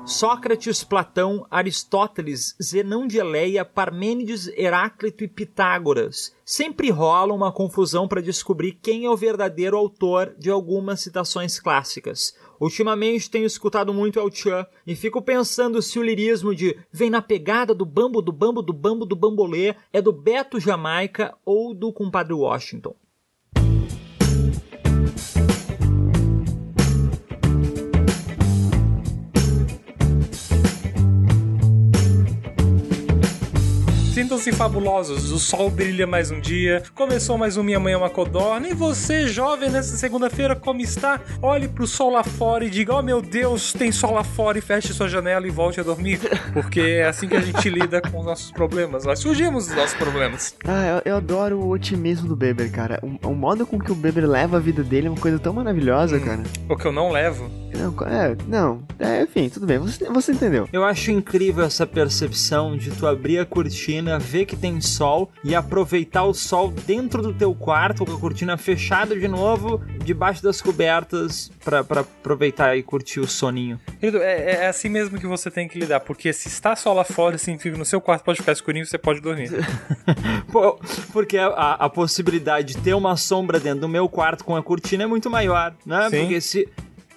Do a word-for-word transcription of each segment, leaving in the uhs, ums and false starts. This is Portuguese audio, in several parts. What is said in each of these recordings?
Sócrates, Platão, Aristóteles, Zenão de Eleia, Parmênides, Heráclito e Pitágoras. Sempre rola uma confusão para descobrir quem é o verdadeiro autor de algumas citações clássicas. Ultimamente tenho escutado muito El Chan e fico pensando se o lirismo de vem na pegada do bambo, do bambo, do bambo, do bambolê é do Beto Jamaica ou do compadre Washington. Sintam-se fabulosos, o sol brilha mais um dia, começou mais um Minha Mãe é uma Codorna, e você, jovem, nessa segunda-feira, como está? Olhe pro sol lá fora e diga, oh meu Deus, tem sol lá fora, e feche sua janela e volte a dormir, porque é assim que a gente lida com os nossos problemas, nós fugimos dos nossos problemas. Ah, eu, eu adoro o otimismo do Beber, cara, o, o modo com que o Beber leva a vida dele é uma coisa tão maravilhosa, hum, cara. O que eu não levo? Não, é, não, é, enfim, tudo bem, você, você entendeu. Eu acho incrível essa percepção de tu abrir a cortina, ver que tem sol e aproveitar o sol dentro do teu quarto, com a cortina fechada de novo, debaixo das cobertas, pra, pra aproveitar e curtir o soninho. Querido, é, é assim mesmo que você tem que lidar, porque se está sol lá fora, significa que no seu quarto pode ficar escurinho e você pode dormir. Pô, porque a, a possibilidade de ter uma sombra dentro do meu quarto com a cortina é muito maior, né? Sim. Porque se...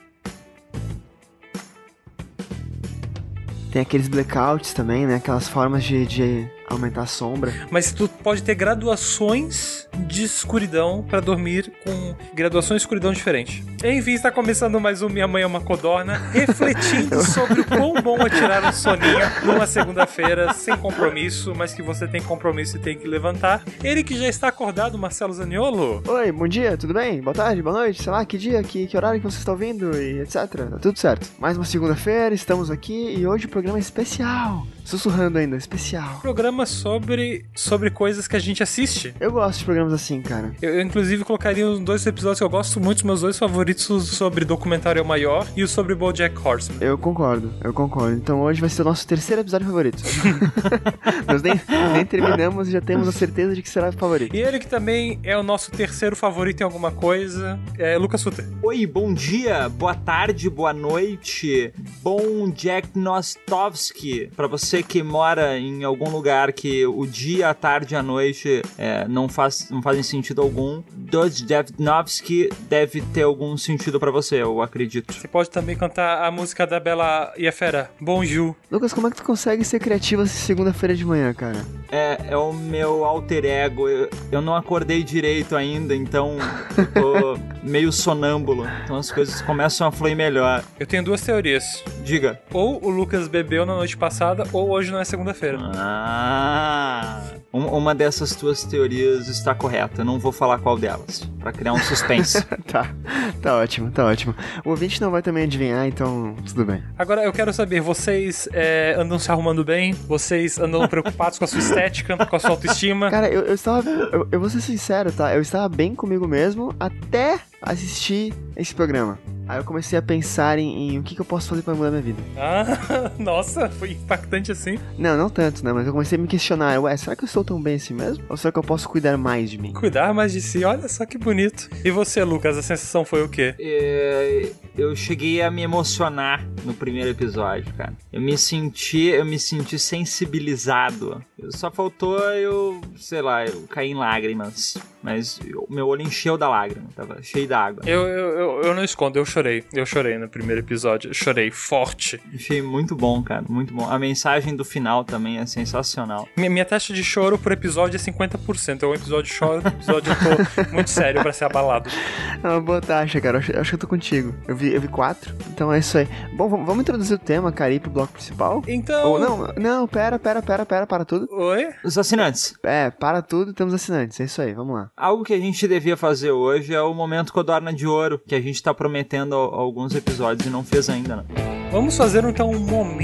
Tem aqueles blackouts também, né? Aquelas formas de, de aumentar a sombra. Mas tu pode ter graduações de escuridão pra dormir com graduações de escuridão diferentes. Enfim, está começando mais um Minha Mãe é uma Codorna, refletindo sobre o quão bom é tirar um soninho numa segunda-feira, sem compromisso, mas que você tem compromisso e tem que levantar. Ele que já está acordado, Marcelo Zaniolo. Oi, bom dia, tudo bem? Boa tarde, boa noite, sei lá, que dia, que, que horário que você está ouvindo e etcétera. Tá tudo certo. Mais uma segunda-feira, estamos aqui e hoje o programa é especial. Sussurrando ainda, especial. Programa sobre, sobre coisas que a gente assiste. Eu gosto de programas assim, cara. Eu, eu inclusive, colocaria os dois episódios que eu gosto muito, os meus dois favoritos sobre documentário maior e o sobre BoJack Horseman. Eu concordo, eu concordo. Então hoje vai ser o nosso terceiro episódio favorito. Nós nem, nem terminamos e já temos a certeza de que será o favorito. E ele que também é o nosso terceiro favorito em alguma coisa, é Lucas Suter. Oi, bom dia, boa tarde, boa noite, bom Jack Nostovski, pra você que mora em algum lugar que o dia, a tarde e a noite é, não, faz, não fazem sentido algum, Dojevnovski deve ter algum sentido pra você, eu acredito. Você pode também cantar a música da Bela e a Fera, Bonjour. Lucas, como é que tu consegue ser criativo essa segunda-feira de manhã, cara? É, é o meu alter ego, eu, eu não acordei direito ainda, então eu tô meio sonâmbulo, então as coisas começam a fluir melhor. Eu tenho duas teorias. Diga. Ou o Lucas bebeu na noite passada, ou hoje não é segunda-feira. Ah, uma dessas tuas teorias está correta. Eu não vou falar qual delas, pra criar um suspense. Tá, tá ótimo, tá ótimo. O ouvinte não vai também adivinhar, então tudo bem. Agora eu quero saber, vocês é, andam se arrumando bem? Vocês andam preocupados com a sua estética, com a sua autoestima? Cara, eu, eu estava, eu, eu vou ser sincero, tá? Eu estava bem comigo mesmo até assistir esse programa. Aí eu comecei a pensar em, em o que, que eu posso fazer pra mudar minha vida. Ah, nossa, foi impactante assim. Não, não tanto, né? Mas eu comecei a me questionar, ué, será que eu estou tão bem assim mesmo? Ou será que eu posso cuidar mais de mim? Cuidar mais de si, olha só que bonito. E você, Lucas, a sensação foi o quê? É, eu cheguei a me emocionar no primeiro episódio, cara. Eu me senti, eu me senti sensibilizado. Só faltou eu, sei lá, eu cair em lágrimas. Mas o meu olho encheu da lágrima, tava cheio d'água. Eu, eu, eu, eu não escondo, eu chorei. Eu chorei no primeiro episódio, eu chorei forte. Achei muito bom, cara, muito bom. A mensagem do final também é sensacional. Minha, minha taxa de choro por episódio é cinquenta por cento. É um episódio choro, um episódio eu tô muito sério pra ser abalado. É uma boa taxa, cara. Eu acho, eu acho que eu tô contigo. Eu vi, eu vi quatro, então é isso aí. Bom, vamos, vamos introduzir o tema, cara, ir pro bloco principal? Então... Ou não, não, pera, pera, pera, pera, para tudo. Oi? Os assinantes. É, para tudo, temos assinantes. É isso aí, vamos lá. Algo que a gente devia fazer hoje é o Momento Codorna de Ouro, que a gente tá prometendo há alguns episódios e não fez ainda, né? Vamos fazer então um Momento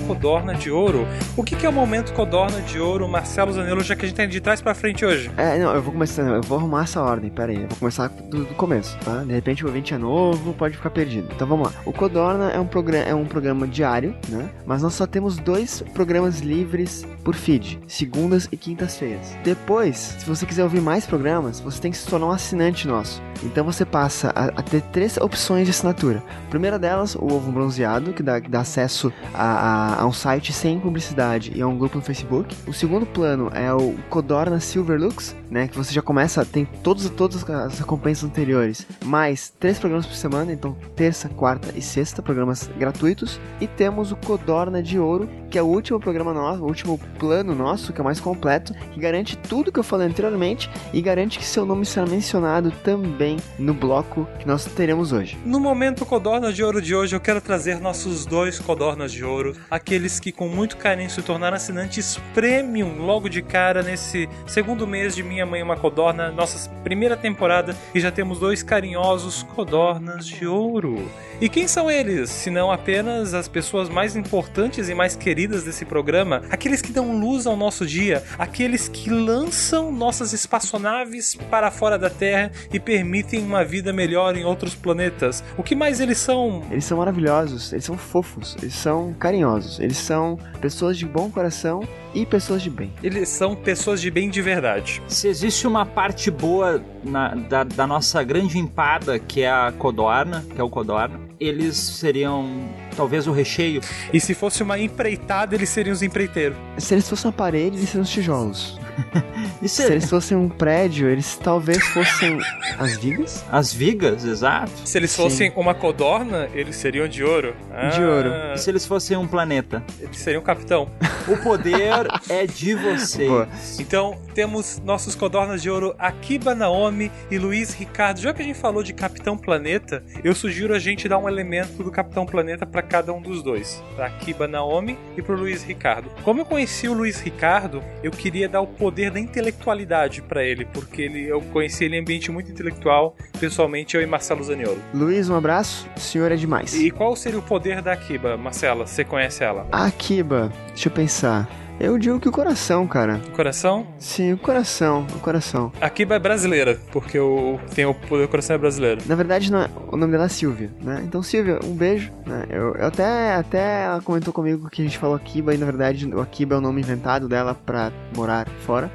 Codorna de Ouro. O que, que é o Momento Codorna de Ouro, Marcelo Zaniolo, já que a gente tá de trás pra frente hoje? É, não, eu vou começar, eu vou arrumar essa ordem, pera aí, eu vou começar do, do começo, tá? De repente o ouvinte é novo, pode ficar perdido. Então vamos lá. O Codorna é um, programa, é um programa diário, né? Mas nós só temos dois programas livres por feed, segundas e quintas-feiras. Depois, se você quiser ouvir mais programas, você tem que se tornar um assinante nosso. Então você passa a, a ter três opções de assinatura. A primeira delas, o Ovo Bronzeado, que dá, que dá acesso a, a, a um site sem publicidade e a um grupo no Facebook. O segundo plano é o Codorna Silverlux, né, que você já começa, tem todos, todas as recompensas anteriores, mais três programas por semana, então terça, quarta e sexta, programas gratuitos. E temos o Codorna de Ouro, que é o último programa nosso, o último plano nosso, que é o mais completo, que garante tudo que eu falei anteriormente e garante que seu nome será mencionado também no bloco que nós teremos hoje. No Momento Codorna de Ouro de hoje, eu quero trazer nossos dois Codornas de Ouro, aqueles que com muito carinho se tornaram assinantes premium logo de cara nesse segundo mês de Minha Mãe é uma Codorna, nossa primeira temporada, e já temos dois carinhosos Codornas de Ouro. E quem são eles? Se não apenas as pessoas mais importantes e mais queridas desse programa, aqueles que dão luz ao nosso dia, aqueles que lançam nossas espaçonaves para fora da Terra e permitem uma vida melhor em outros planetas. O que mais eles são? Eles são maravilhosos, eles são fofos, eles são carinhosos, eles são pessoas de bom coração e pessoas de bem. Eles são pessoas de bem de verdade. Se existe uma parte boa na, da, da nossa grande empada, que é a Codorna, que é o Codorna, eles seriam talvez o recheio. E se fosse uma empreitada, eles seriam os empreiteiros. Se eles fossem uma parede, eles seriam os tijolos. Isso Se é... eles fossem um prédio, eles talvez fossem as vigas? As vigas, exato. Se eles fossem Sim. uma codorna, eles seriam de ouro. Ah, de ouro. E se eles fossem um planeta? Eles seriam um capitão. O poder é de vocês. Boa. Então, temos nossos codornas de ouro, Akiba Naomi e Luiz Ricardo. Já que a gente falou de Capitão Planeta, eu sugiro a gente dar um elemento do Capitão Planeta para cada um dos dois. Pra Akiba Naomi e pro Luiz Ricardo. Como eu conheci o Luiz Ricardo, eu queria dar o poder da intelectualidade para ele, porque ele, eu conheci ele em ambiente muito intelectual, pessoalmente eu e Marcelo Zaniolo. Luiz, um abraço, o senhor é demais. E qual seria o poder da Akiba, Marcela? Você conhece ela? A Akiba, deixa eu pensar. Eu digo que o coração, cara. O coração? Sim, o coração, o coração. A Akiba é brasileira, porque o, tem o poder do coração é brasileiro. Na verdade, não é, o nome dela é Silvia, né? Então, Silvia, um beijo. Né? Eu, eu até, até ela comentou comigo que a gente falou Akiba e, na verdade, o Akiba é o nome inventado dela pra morar fora.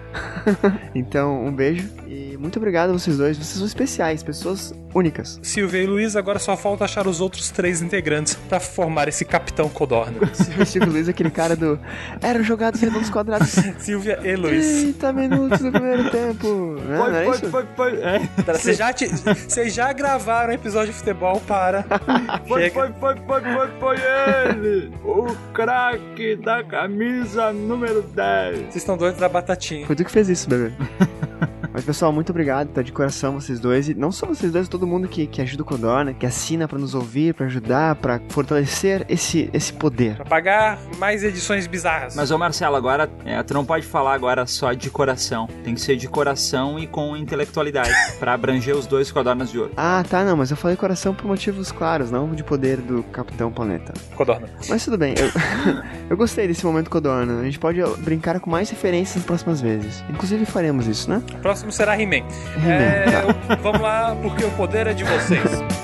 Então, um beijo. E muito obrigado a vocês dois. Vocês são especiais, pessoas únicas. Silvia e Luiz, agora só falta achar os outros três integrantes pra formar esse Capitão Codorna. Silvia e Luiz, aquele cara do... Era jogado redondos quadrados. Silvia e Luiz. trinta minutos do primeiro tempo. Não, foi, não é foi, isso? foi, foi, é. Vocês já, te... já gravaram um episódio de futebol para... Foi, foi, foi, foi, foi, foi ele! O craque da camisa número dez. Vocês estão doidos da batatinha. Foi tu que fez isso, bebê. Mas, pessoal, muito obrigado, tá de coração vocês dois. E não só vocês dois, todo mundo que, que ajuda o Codorna, que assina pra nos ouvir, pra ajudar, pra fortalecer esse, esse poder. Pra pagar mais edições bizarras. Mas, ô Marcelo, agora, é, tu não pode falar agora só de coração. Tem que ser de coração e com intelectualidade, pra abranger os dois Codornas de ouro. Ah, tá, não, mas eu falei coração por motivos claros, não de poder do Capitão Planeta. Codorna. Mas tudo bem, eu, eu gostei desse momento Codorna. A gente pode brincar com mais referências nas próximas vezes. Inclusive, faremos isso, né? O próximo será He-Man. He-Man, é, tá. Vamos lá, porque o poder é de vocês.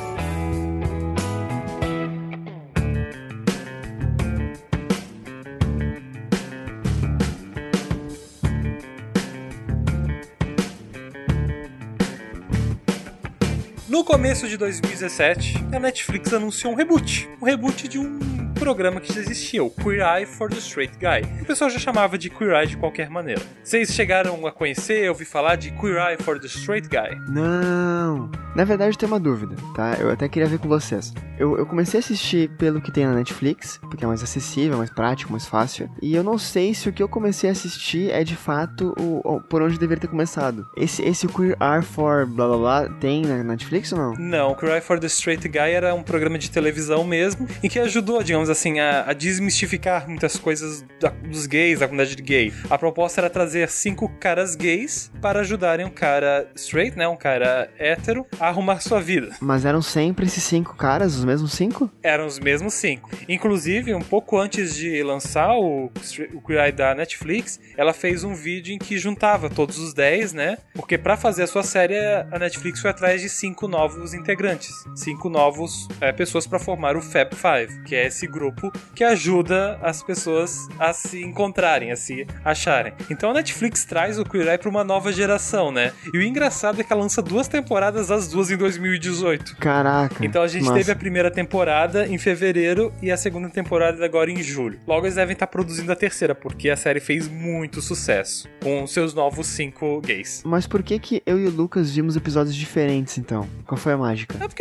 No começo de dois mil e dezessete, a Netflix anunciou um reboot. Um reboot de um programa que já existia, o Queer Eye for the Straight Guy. O pessoal já chamava de Queer Eye de qualquer maneira. Vocês chegaram a conhecer, ouvir falar de Queer Eye for the Straight Guy? Não. Na verdade, eu tenho uma dúvida, tá? Eu até queria ver com vocês. Eu, eu comecei a assistir pelo que tem na Netflix, porque é mais acessível, mais prático, mais fácil. E eu não sei se o que eu comecei a assistir é de fato o, o, por onde deveria ter começado. Esse, esse Queer Eye for blá blá blá tem na Netflix ou não? Não, o Queer Eye for the Straight Guy era um programa de televisão mesmo, em que ajudou, digamos digamos assim, a, a desmistificar muitas coisas da, dos gays, da comunidade gay. A proposta era trazer cinco caras gays para ajudarem um cara straight, né, um cara hétero, a arrumar sua vida. Mas eram sempre esses cinco caras, os mesmos cinco? Eram os mesmos cinco. Inclusive, um pouco antes de lançar o, o Queer Eye da Netflix, ela fez um vídeo em que juntava todos os dez, né? Porque pra fazer a sua série, a Netflix foi atrás de cinco novos integrantes. Cinco novos é, pessoas pra formar o Fab Five, que é esse grupo que ajuda as pessoas a se encontrarem, a se acharem. Então a Netflix traz o Queer Eye pra uma nova geração, né? E o engraçado é que ela lança duas temporadas, as duas em dois mil e dezoito. Caraca. Então a gente massa. teve a primeira temporada em fevereiro e a segunda temporada agora em julho. Logo eles devem estar produzindo a terceira, porque a série fez muito sucesso com seus novos cinco gays. Mas por que que eu e o Lucas vimos episódios diferentes, então? Qual foi a mágica? É porque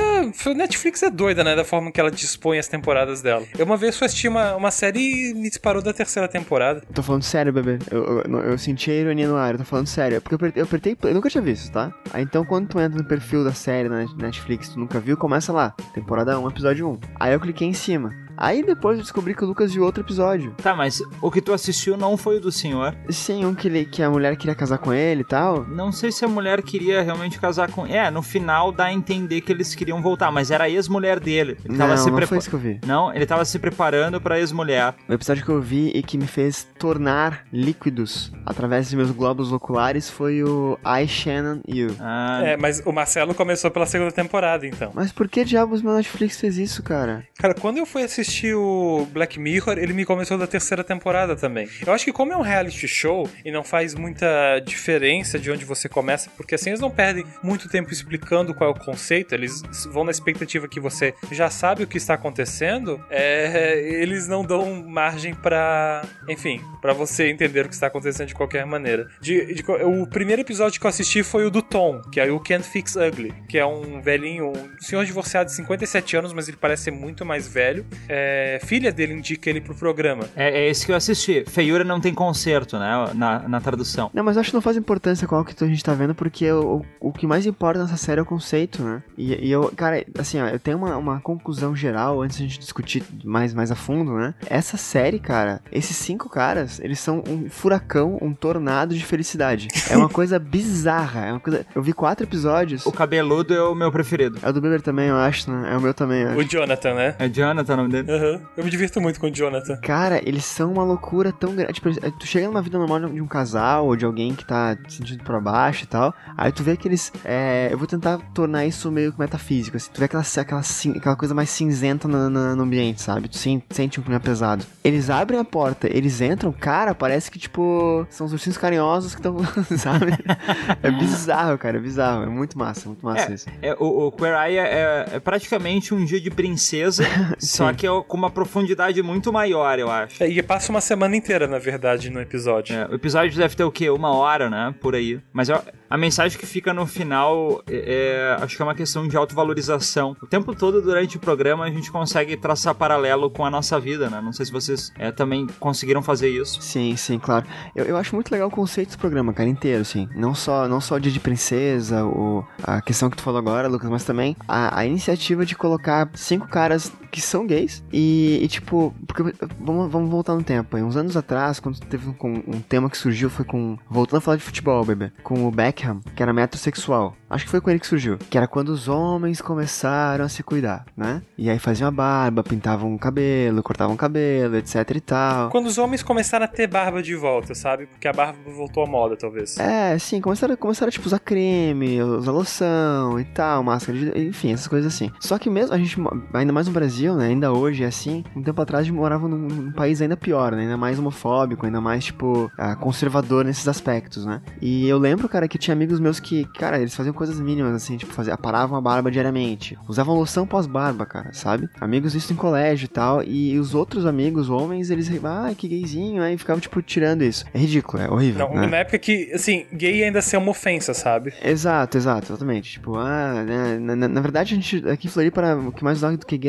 a Netflix é doida, né? Da forma que ela dispõe as temporadas dela. Eu uma vez fui assistir uma, uma série e me disparou da terceira temporada. Eu tô falando sério, bebê. Eu, eu, eu senti a ironia no ar, eu tô falando sério. É porque eu apertei, eu apertei, eu nunca tinha visto, tá? Aí então quando tu entra no perfil da série na Netflix, tu nunca viu, começa lá. Temporada um, episódio um. Aí eu cliquei em cima. Aí depois eu descobri que o Lucas viu outro episódio. Tá, mas o que tu assistiu não foi o do senhor? Sim, um que, ele, que a mulher queria casar com ele e tal. Não sei se a mulher queria realmente casar com... É, no final dá a entender que eles queriam voltar, mas era a ex-mulher dele. Ele tava não, se não prepa... foi isso que eu vi. Não, ele tava se preparando pra ex-mulher. O episódio que eu vi e que me fez tornar líquidos através de meus glóbulos oculares foi o I, Shannon, You. Ah, É, mas o Marcelo começou pela segunda temporada, então. Mas por que diabos meu Netflix fez isso, cara? Cara, quando eu fui assistir o Black Mirror, ele me começou da terceira temporada também. Eu acho que como é um reality show e não faz muita diferença de onde você começa, porque assim eles não perdem muito tempo explicando qual é o conceito, eles vão na expectativa que você já sabe o que está acontecendo, é, eles não dão margem pra, enfim, pra você entender o que está acontecendo de qualquer maneira. De, de, o primeiro episódio que eu assisti foi o do Tom, que é o Can't Fix Ugly, que é um velhinho, um senhor divorciado de cinquenta e sete anos, mas ele parece ser muito mais velho. É, filha dele indica ele pro programa. é, é esse que eu assisti. Feiura não tem conserto, né? Na, na tradução. Não, mas eu acho que não faz importância qual que a gente tá vendo, porque o, o, o que mais importa nessa série é o conceito, né? E, e eu, cara, assim, ó, eu tenho uma, uma conclusão geral antes de a gente discutir mais, mais a fundo, né? Essa série, cara, esses cinco caras, eles são um furacão, um tornado de felicidade. É uma coisa bizarra. É uma coisa... Eu vi quatro episódios. O cabeludo é o meu preferido. É o do Beber também, eu acho, né? É o meu também, eu acho. O Jonathan, né? É Jonathan o nome dele? Uhum. Eu me divirto muito com o Jonathan. Cara, eles são uma loucura tão grande. Tipo, tu chega numa vida normal de um casal ou de alguém que tá se sentindo pra baixo e tal. Aí tu vê que eles. É, eu vou tentar tornar isso meio que metafísico. Assim. Tu vê aquela, aquela, aquela coisa mais cinzenta no, no, no ambiente, sabe? Tu sim, sente um clima pesado. Eles abrem a porta, eles entram, cara, parece que, tipo, são os ursinhos carinhosos que estão. Sabe? É bizarro, cara, é bizarro. É muito massa, muito massa É, isso. é, o, o Queer Eye é, é praticamente um dia de princesa, só que é com uma profundidade muito maior, eu acho. É, e passa uma semana inteira, na verdade, no episódio. É, o episódio deve ter o quê? Uma hora, né? Por aí. Mas eu, a mensagem que fica no final é, é, acho que é uma questão de autovalorização. O tempo todo durante o programa a gente consegue traçar paralelo com a nossa vida, né? Não sei se vocês é, também conseguiram fazer isso. Sim, sim, claro. Eu, eu acho muito legal o conceito do programa, cara, inteiro, assim. Não só, não só o dia de princesa, o, a questão que tu falou agora, Lucas, mas também a, a iniciativa de colocar cinco caras que são gays e, e tipo, porque vamos, vamos voltar no tempo. Aí, uns anos atrás, quando teve um, um tema que surgiu, foi com, voltando a falar de futebol, bebê, com o Beckham, que era metrosexual. Acho que foi com ele que surgiu. Que era quando os homens começaram a se cuidar, né? E aí faziam a barba, pintavam o cabelo, cortavam o cabelo, etc e tal. Quando os homens começaram a ter barba de volta, sabe? Porque a barba voltou à moda, talvez. É, sim, começaram, começaram tipo, usar creme, usar loção e tal, máscara de... Enfim, essas coisas assim. Só que mesmo, a gente, ainda mais no Brasil, né? Ainda hoje é assim. Um tempo atrás a gente morava num, num país ainda pior, né? Ainda mais homofóbico, ainda mais, tipo, ah, conservador nesses aspectos, né? E eu lembro, cara, que tinha amigos meus que, cara, eles faziam coisas mínimas, assim, tipo, faziam, aparavam a barba diariamente. Usavam loção pós-barba, cara, sabe? Amigos isso em colégio e tal. E os outros amigos, homens, eles, ah, que gayzinho, aí ficavam, tipo, tirando isso. É ridículo, é horrível. Não, né? na época que, assim, gay ainda ser uma ofensa, sabe? Exato, exato, exatamente. Tipo, ah, né, na, na, na verdade, a gente, aqui em Floripa, o que mais usava do que gay era viado.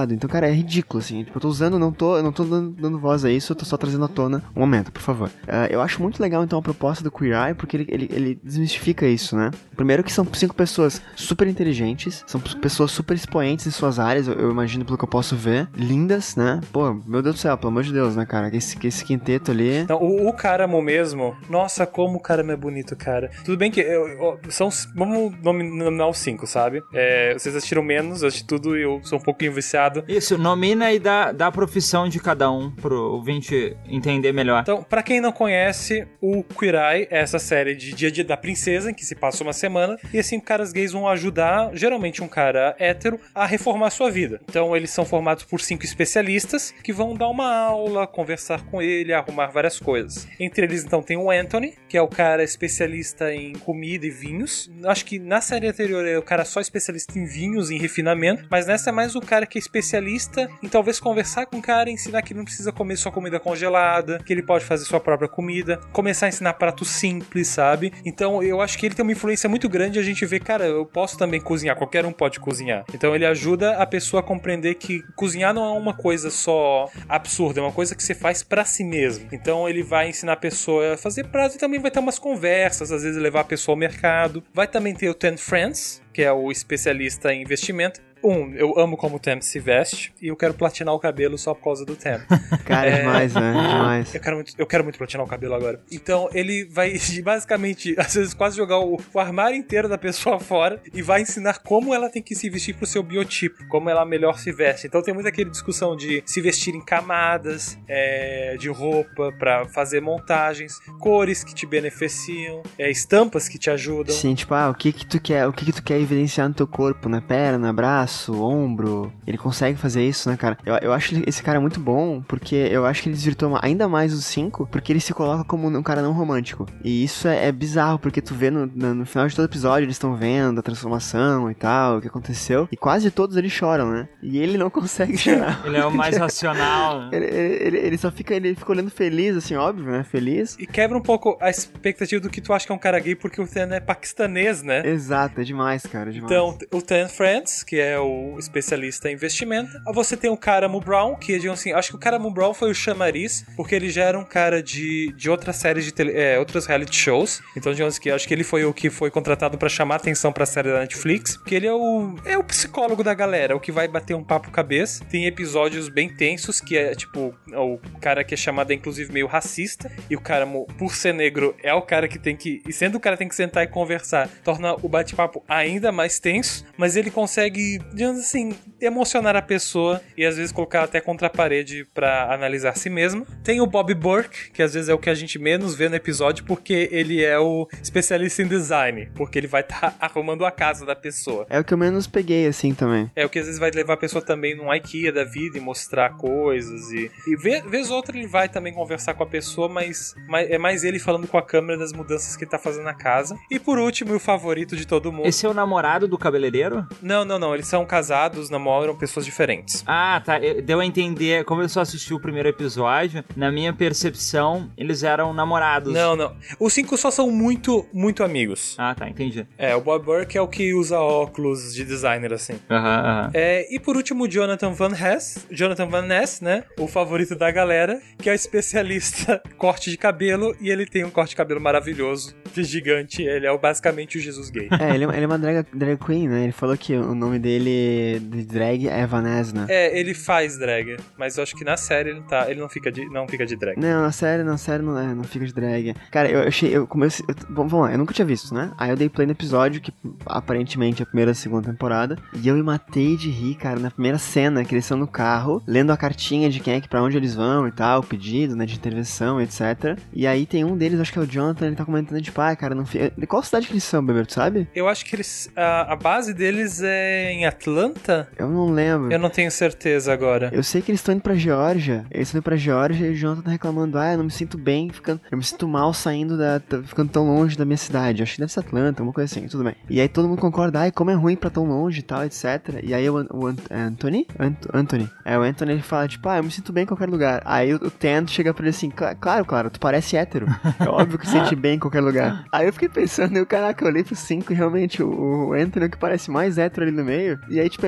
lado. Então, cara, é ridículo, assim. Tipo, eu tô usando, não tô, eu não tô dando, dando voz a isso, eu tô só trazendo à tona. Um momento, por favor. Uh, eu acho muito legal, então, a proposta do Queer Eye, porque ele, ele, ele desmistifica isso, né? Primeiro que são cinco pessoas super inteligentes, são pessoas super expoentes em suas áreas, eu, eu imagino pelo que eu posso ver. Lindas, né? Pô, meu Deus do céu, pelo amor de Deus, né, cara? Esse, esse quinteto ali... Então, o, o Karamo mesmo, nossa, como o Karamo é bonito, cara. Tudo bem que eu, eu, são, vamos nominar os cinco, sabe? É, vocês assistiram menos, eu assisti tudo e eu sou um pouquinho viciado. Isso, nomina e dá, dá a profissão de cada um pro ouvinte entender melhor. Então, pra quem não conhece, o Queer Eye é essa série de Dia a Dia da Princesa, em que se passa uma semana, e assim, caras gays vão ajudar, geralmente um cara hétero, a reformar a sua vida. Então, eles são formados por cinco especialistas que vão dar uma aula, conversar com ele, arrumar várias coisas. Entre eles, então, tem o Anthony, que é o cara especialista em comida e vinhos. Acho que na série anterior é o cara só especialista em vinhos, em refinamento, mas nessa é mais o cara que é especialista em talvez conversar com o cara, ensinar que não precisa comer só comida congelada, que ele pode fazer sua própria comida, começar a ensinar pratos simples, sabe? Então eu acho que ele tem uma influência muito grande, a gente vê, cara, eu posso também cozinhar, qualquer um pode cozinhar. Então ele ajuda a pessoa a compreender que cozinhar não é uma coisa só absurda, é uma coisa que você faz pra si mesmo. Então ele vai ensinar a pessoa a fazer pratos e também vai ter umas conversas, às vezes levar a pessoa ao mercado. Vai também ter o Ten Friends, que é o especialista em investimento. Um, eu amo como o Tem se veste e eu quero platinar o cabelo só por causa do Tem. Cara, é demais, né? Demais. Eu quero, muito, eu quero muito platinar o cabelo agora. Então, ele vai basicamente, às vezes, quase jogar o, o armário inteiro da pessoa fora e vai ensinar como ela tem que se vestir pro seu biotipo, como ela melhor se veste. Então, tem muita aquela discussão de se vestir em camadas é, de roupa pra fazer montagens, cores que te beneficiam, é, estampas que te ajudam. Sim, tipo, ah, o que que tu quer, o que que tu quer evidenciar no teu corpo, na perna, braço, ombro, ele consegue fazer isso, né, cara? Eu, eu acho esse cara muito bom, porque eu acho que ele desvirtua ainda mais os cinco, porque ele se coloca como um cara não romântico. E isso é, é bizarro, porque tu vê no, no, no final de todo episódio, eles estão vendo a transformação e tal, o que aconteceu, e quase todos eles choram, né? E ele não consegue chorar. Ele é o mais racional, né? ele, ele, ele só fica, ele fica olhando feliz, assim, óbvio, né? Feliz. E quebra um pouco a expectativa do que tu acha que é um cara gay, porque o Ten é paquistanês, né? Exato, é demais, cara, é demais. Então, o Ten Friends, que é o especialista em investimento. Você tem o Karamo Brown, que digamos assim, acho que o Karamo Brown foi o chamariz, porque ele já era um cara de, de outras séries de tele, é, outros reality shows. Então, digamos que acho que ele foi o que foi contratado pra chamar atenção pra série da Netflix, porque ele é o é o psicólogo da galera, o que vai bater um papo cabeça. Tem episódios bem tensos, que é tipo, o cara que é chamado é inclusive meio racista, e o Karamo, por ser negro, é o cara que tem que, e sendo o cara que tem que sentar e conversar, torna o bate-papo ainda mais tenso, mas ele consegue, digamos assim, emocionar a pessoa e às vezes colocar até contra a parede pra analisar si mesmo. Tem o Bob Burke, que às vezes é o que a gente menos vê no episódio, porque ele é o especialista em design, porque ele vai estar tá arrumando a casa da pessoa. É o que eu menos peguei, assim, também. É o que às vezes vai levar a pessoa também num IKEA da vida e mostrar coisas e, e vez, vez outra ele vai também conversar com a pessoa, mas, mas é mais ele falando com a câmera das mudanças que ele tá fazendo na casa. E por último, o favorito de todo mundo. Esse é o namorado do cabeleireiro? Não, não, não, eles são casados, namoram pessoas diferentes. Ah, tá. Deu a entender, como eu só assisti o primeiro episódio, na minha percepção, eles eram namorados. Não, não. Os cinco só são muito, muito amigos. Ah, tá, entendi. É, o Bob Burke é o que usa óculos de designer, assim. Aham, uhum, aham. Uhum. É, e por último, o Jonathan Van Ness, Jonathan Van Ness, né? O favorito da galera, que é o especialista em corte de cabelo, e ele tem um corte de cabelo maravilhoso, de gigante. Ele é basicamente o Jesus gay. É, ele, ele é uma drag, drag queen, né? Ele falou que o nome dele de drag é Vanessa, né? É, ele faz drag, mas eu acho que na série ele, tá, ele não, fica de, não fica de drag. Não, na série, na série não, é, não fica de drag. Cara, eu achei, eu comecei, eu, bom, vamos lá, eu nunca tinha visto, né? Aí eu dei play no episódio, que aparentemente é a primeira e segunda temporada, e eu me matei de rir, cara, na primeira cena, que eles estão no carro, lendo a cartinha de quem é que, pra onde eles vão e tal, o pedido, né, de intervenção, etcétera. E aí tem um deles, acho que é o Jonathan, ele tá comentando de pai, cara, não fica... De qual cidade que eles são, Beber, tu sabe? Eu acho que eles, a, a base deles é em Atlanta? Eu não lembro. Eu não tenho certeza agora. Eu sei que eles estão indo pra Geórgia. Eles estão indo pra Geórgia e o Jonathan tá reclamando, ah, eu não me sinto bem, ficando, eu me sinto mal saindo da, ficando tão longe da minha cidade. Eu acho que deve ser Atlanta, alguma coisa assim, tudo bem. E aí todo mundo concorda, ai, como é ruim pra tão longe e tal, etcétera. E aí o, o Anthony? Ant, Anthony. É, o Anthony, ele fala, tipo, ah, eu me sinto bem em qualquer lugar. Aí o, o Tent chega pra ele assim, claro, claro, tu parece hétero. É óbvio que se sente bem em qualquer lugar. Aí eu fiquei pensando, eu, caraca, eu olhei pros cinco e realmente o, o Anthony é o que parece mais hétero ali no meio. E aí, tipo, é meio que óbvio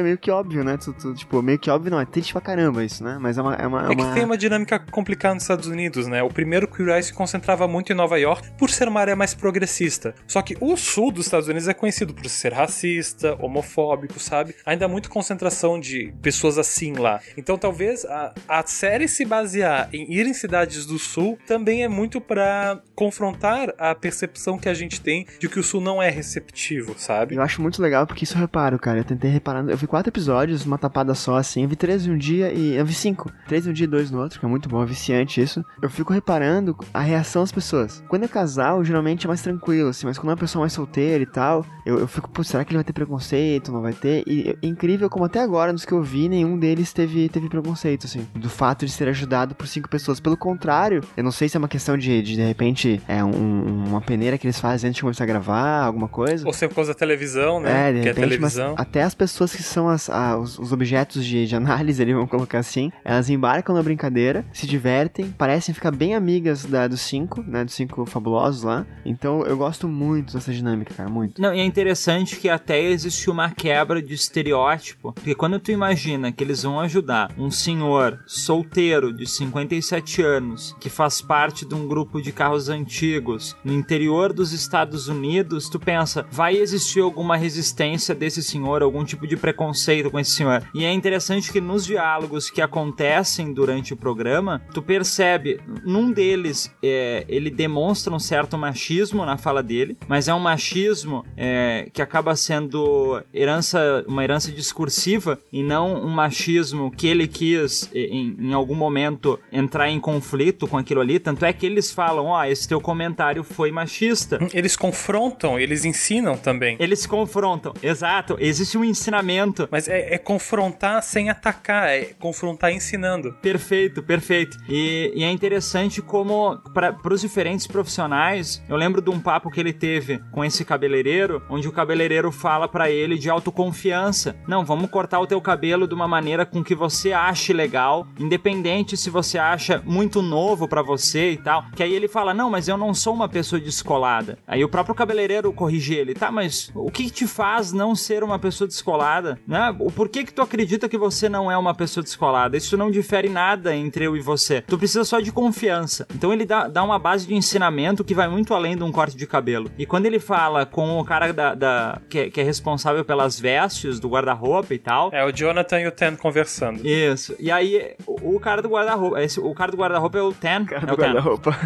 óbvio, né? Tu, tu, tipo, meio que óbvio não, é triste pra caramba isso, né? Mas é uma... É, uma, é, é que uma... tem uma dinâmica complicada nos Estados Unidos, né? O primeiro Queer Eye se concentrava muito em Nova York por ser uma área mais progressista. Só que o sul dos Estados Unidos é conhecido por ser racista, homofóbico, sabe? Ainda há muita concentração de pessoas assim lá. Então talvez a, a série se basear em ir em cidades do sul também é muito pra confrontar a percepção que a gente tem de que o sul não é receptivo, sabe? Eu acho muito legal porque isso eu reparo, cara. Eu tentei reparar. Eu vi quatro episódios, uma tapada só assim. Eu vi três em um dia e. Eu vi cinco. Três em um dia e dois no outro, que é muito bom, é viciante isso. Eu fico reparando a reação das pessoas. Quando é casal, geralmente é mais tranquilo, assim. Mas quando é uma pessoa mais solteira e tal, eu, eu fico, pô, será que ele vai ter preconceito? Não vai ter? E é incrível como até agora, nos que eu vi, nenhum deles teve, teve preconceito, assim. Do fato de ser ajudado por cinco pessoas. Pelo contrário, eu não sei se é uma questão de, de, de repente, é um, uma peneira que eles fazem antes de começar a gravar, alguma coisa. Ou sempre por causa da televisão, né? É, de que repente, é televisão. Mas até as pessoas que são as, a, os, os objetos de, de análise, ali, vamos colocar assim, elas embarcam na brincadeira, se divertem, parecem ficar bem amigas da, dos cinco, né, dos cinco fabulosos lá. Então eu gosto muito dessa dinâmica, cara, muito. Não, e é interessante que até existe uma quebra de estereótipo, porque quando tu imagina que eles vão ajudar um senhor solteiro de cinquenta e sete anos, que faz parte de um grupo de carros antigos, no interior dos Estados Unidos, tu pensa, vai existir alguma resistência desse senhor, algum tipo de preconceito com esse senhor. E é interessante que nos diálogos que acontecem durante o programa, tu percebe, num deles, é, ele demonstra um certo machismo na fala dele, mas é um machismo é, que acaba sendo herança, uma herança discursiva e não um machismo que ele quis, em, em algum momento, entrar em conflito com aquilo ali. Tanto é que eles falam, ó, oh, esse teu comentário foi machista. Eles confrontam, eles ensinam também. Eles se confrontam, exato. Existe um ensinamento. Mas é, é confrontar sem atacar, é confrontar ensinando. Perfeito, perfeito. E, e é interessante como, para os diferentes profissionais, eu lembro de um papo que ele teve com esse cabeleireiro, onde o cabeleireiro fala pra ele de autoconfiança. Não, vamos cortar o teu cabelo de uma maneira com que você ache legal, independente se você acha muito novo pra você e tal. Que aí ele fala, não, mas eu não sou uma pessoa descolada. Aí o próprio cabeleireiro corrige ele, tá, mas o que te faz não ser uma pessoa descolada? Né? O porquê que tu acredita que você não é uma pessoa descolada? Isso não difere nada entre eu e você. Tu precisa só de confiança. Então ele dá, dá uma base de ensinamento que vai muito além de um corte de cabelo. E quando ele fala com o cara da, da, que, é, que é responsável pelas vestes, do guarda-roupa e tal... É, o Jonathan e o Ten conversando. Isso. E aí, o, o cara do guarda-roupa... Esse, o cara do guarda-roupa é o Ten. O cara é do guarda-roupa.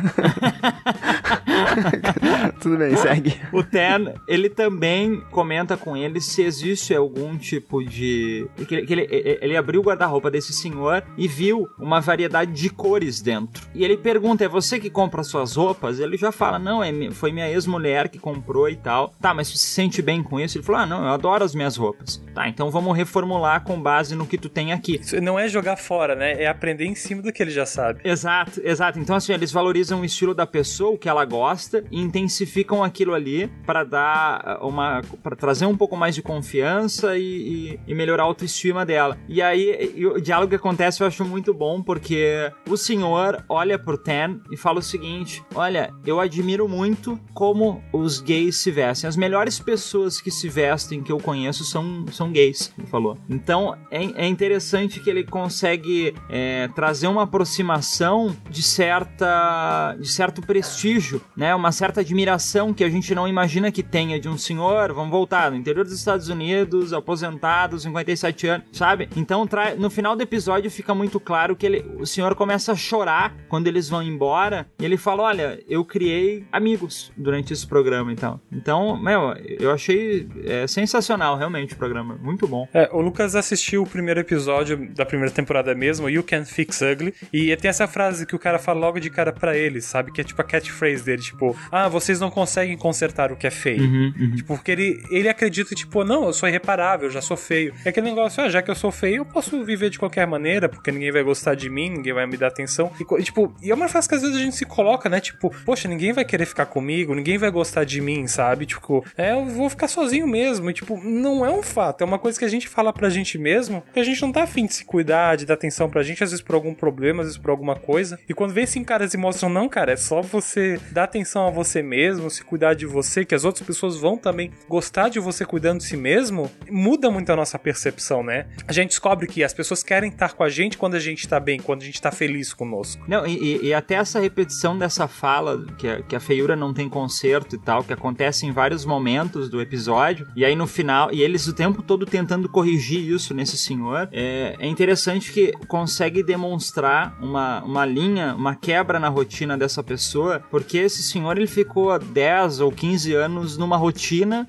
Tudo bem, segue. O Ten, ele também comenta com ele se existe algum tipo de... Que, que ele, ele abriu o guarda-roupa desse senhor e viu uma variedade de cores dentro. E ele pergunta, é você que compra suas roupas? Ele já fala, não, é, foi minha ex-mulher que comprou e tal. Tá, mas você se sente bem com isso? Ele falou, ah, não, eu adoro as minhas roupas. Tá, então vamos reformular com base no que tu tem aqui. Isso não é jogar fora, né? É aprender em cima do que ele já sabe. Exato, exato. Então, assim, eles valorizam o estilo da pessoa, o que ela gosta, e intensificam aquilo ali para dar uma... para trazer um pouco mais de confiança e, e, e melhorar a autoestima dela. E aí, e o diálogo que acontece eu acho muito bom, porque o senhor olha pro Ten e fala o seguinte, olha, eu admiro muito como os gays se vestem. As melhores pessoas que se vestem que eu conheço são, são gays, ele falou. Então, é, é interessante que ele consegue é, trazer uma aproximação de certa de certo prestígio, né? Uma certa admiração que a gente não imagina que tenha de um senhor, vamos voltar, no interior dos Estados Unidos, aposentado, cinquenta e sete anos, sabe? Então, tra... no final do episódio fica muito claro que ele... o senhor começa a chorar quando eles vão embora e ele fala, olha, eu criei amigos durante esse programa e tal. Então, meu, eu achei é, sensacional, realmente, o programa. Muito bom. É, o Lucas assistiu o primeiro episódio da primeira temporada mesmo, You Can't Fix Ugly, e tem essa frase que o cara fala logo de cara pra ele, sabe? Que é tipo a catchphrase dele, tipo, ah, vocês não conseguem consertar o que é feio. Uhum, uhum. Tipo, porque ele, ele acredita, tipo, não, eu sou irreparável, eu já sou feio. É aquele negócio, ah, já que eu sou feio, eu posso viver de qualquer maneira, porque ninguém vai gostar de mim, ninguém vai me dar atenção. E, tipo, e é uma frase que às vezes a gente se coloca, né? Tipo, poxa, ninguém vai querer ficar comigo, ninguém vai gostar de mim, sabe? Tipo, é, eu vou ficar sozinho mesmo. E, tipo, não é um fato, é uma coisa que a gente fala pra gente mesmo, porque a gente não tá afim de se cuidar, de dar atenção pra gente, às vezes por algum problema, às vezes por alguma coisa. E quando vem assim caras e mostram, não, cara, é só você dar atenção a você mesmo, se cuidar de você, que as outras pessoas vão também gostar de você cuidando de si mesmo, muda muito a nossa percepção, né? A gente descobre que as pessoas querem estar com a gente quando a gente tá bem, quando a gente tá feliz conosco. Não, e, e até essa repetição dessa fala, que a, que a feiura não tem conserto e tal, que acontece em vários momentos do episódio, e aí no final, e eles o tempo todo tentando corrigir isso nesse senhor, é, é interessante que consegue demonstrar uma, uma linha, uma quebra na rotina dessa pessoa, porque esse senhor, ele ficou dez ou quinze anos numa rotina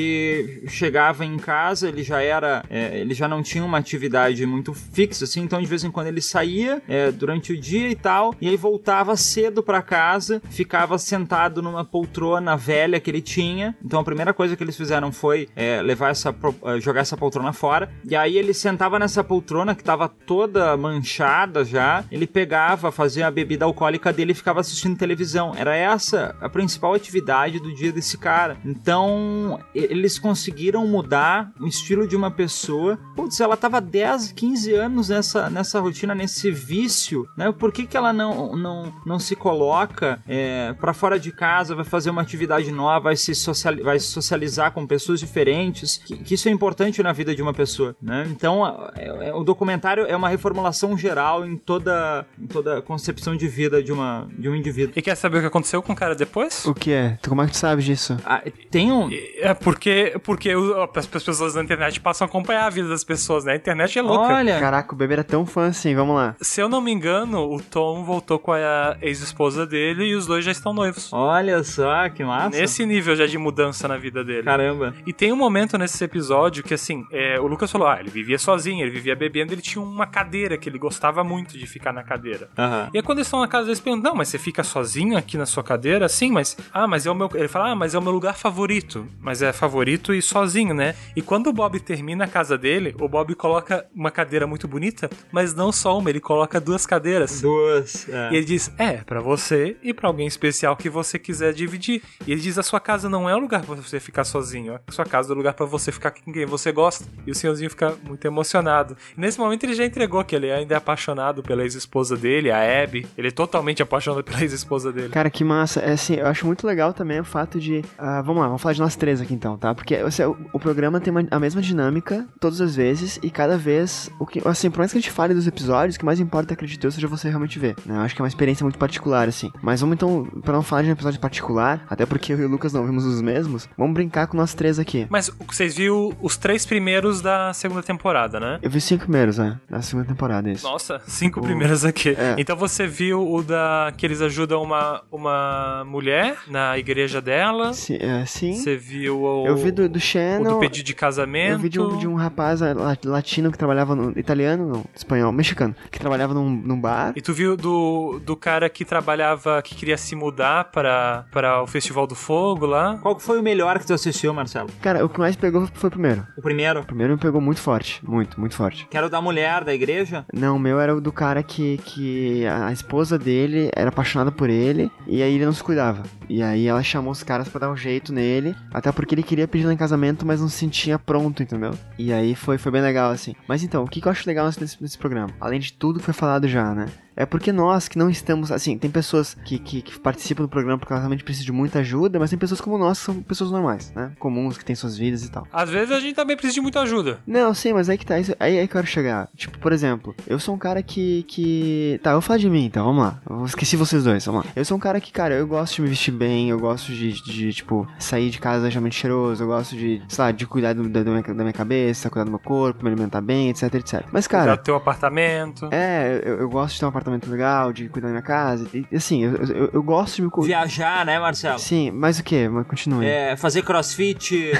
de chegava em casa, ele já era, é, ele já não tinha uma atividade muito fixa, assim, então de vez em quando ele saía é, durante o dia e tal, e aí voltava cedo pra casa, ficava sentado numa poltrona velha que ele tinha, então a primeira coisa que eles fizeram foi é, levar essa, jogar essa poltrona fora, e aí ele sentava nessa poltrona que tava toda manchada já, ele pegava, fazia a bebida alcoólica dele e ficava assistindo televisão, era essa a principal atividade do dia desse cara. Então eles conseguiram mudar o estilo de uma pessoa. Putz, ela tava dez, quinze anos nessa, nessa rotina, nesse vício, né? Por que que ela não, não, não se coloca é, pra fora de casa, vai fazer uma atividade nova, vai se social, vai socializar com pessoas diferentes, que, que isso é importante na vida de uma pessoa, né? Então é, é, o documentário é uma reformulação geral em toda, em toda a concepção de vida de, uma, de um indivíduo. E quer saber o que aconteceu com o cara depois? O que é? Como é que tu sabe disso? Ah, tem um... É porque, porque as pessoas na internet passam a acompanhar a vida das pessoas, né? A internet é louca. Olha... Caraca, o bebê era tão fã assim, vamos lá. Se eu não me engano, o Tom voltou com a ex-esposa dele e os dois já estão noivos. Olha só, que massa. Nesse nível já de mudança na vida dele. Caramba. E tem um momento nesse episódio que, assim, é, o Lucas falou, ah, ele vivia sozinho, ele vivia bebendo, ele tinha uma cadeira que ele gostava muito de ficar na cadeira. Uhum. E aí quando eles estão na casa, eles perguntam, não, mas você fica sozinho aqui na sua cadeira? Sim, mas, ah, mas é o meu... Ele fala, ah, mas é o meu lugar favorito. Mas é favorito e sozinho, né? E quando o Bob termina a casa dele, o Bob coloca uma cadeira muito bonita, mas não só uma, ele coloca duas cadeiras. Duas, é. E ele diz, é, pra você e pra alguém especial que você quiser dividir. E ele diz, a sua casa não é um lugar pra você ficar sozinho, a sua casa é um lugar pra você ficar com quem você gosta. E o senhorzinho fica muito emocionado. E nesse momento ele já entregou que ele ainda é apaixonado pela ex-esposa dele, a Abby. Ele é totalmente apaixonado pela ex-esposa dele. Cara, que massa. É assim, eu acho muito legal também o fato de... Uh, vamos lá, vamos falar de nós três aqui então, tá? Porque assim, o, o programa tem uma, a mesma dinâmica todas as vezes e cada vez... O que, assim, por mais que a gente fale dos episódios, o que mais importa, acredito eu, seja você realmente ver, né? Eu acho que é uma experiência muito particular, assim. Mas vamos então, pra não falar de um episódio particular, até porque eu e o Lucas não vimos os mesmos, vamos brincar com nós três aqui. Mas vocês viram os três primeiros da segunda temporada, né? Eu vi os cinco primeiros, né? Da segunda temporada, isso. Nossa, cinco o... primeiros aqui. É. Então você viu o da... que eles ajudam uma, uma mulher na igreja dela. Sim. É, sim. Você viu o... Eu vi do, do Shannon. O do pedido de casamento. Eu vi de um, de um rapaz latino que trabalhava no... Italiano, não. Espanhol, mexicano. Que trabalhava num, num bar. E tu viu do, do cara que trabalhava... que queria se mudar para, para o Festival do Fogo lá. Qual foi o melhor que tu assistiu, Marcelo? Cara, o que mais pegou foi o primeiro. O primeiro? O primeiro me pegou muito forte. Muito, muito forte. Que era o da mulher da igreja? Não, o meu era o do cara que, que a esposa dele era apaixonada por ele e aí ele não se cuidava. E aí ela chamou os caras pra dar um jeito nele, até porque ele queria pedir ela em casamento, mas não se sentia pronto, entendeu? E aí foi, foi bem legal, assim. Mas então, o que, que eu acho legal nesse, nesse programa? Além de tudo que foi falado já, né? É porque nós que não estamos, assim, tem pessoas que, que, que participam do programa porque elas realmente precisam de muita ajuda, mas tem pessoas como nós que são pessoas normais, né? Comuns, que têm suas vidas e tal. Às vezes a gente também precisa de muita ajuda. Não, sim, mas aí que tá, isso, aí, aí que eu quero chegar. Tipo, por exemplo, eu sou um cara que, que... Tá, eu vou falar de mim, então, vamos lá. Eu esqueci vocês dois, vamos lá. Eu sou um cara que, cara, eu gosto de me vestir bem, eu gosto de, de, de tipo, sair de casa levemente cheiroso, eu gosto de, sei lá, de cuidar do, da, da, minha, da minha cabeça, cuidar do meu corpo, me alimentar bem, etc, etc. Mas, cara... Cuidar do teu apartamento. É, eu, eu gosto de ter um apartamento legal, de cuidar da minha casa, e, assim, eu, eu, eu gosto de me... Viajar, né, Marcelo? Sim, mas o que? Continue. É, fazer crossfit,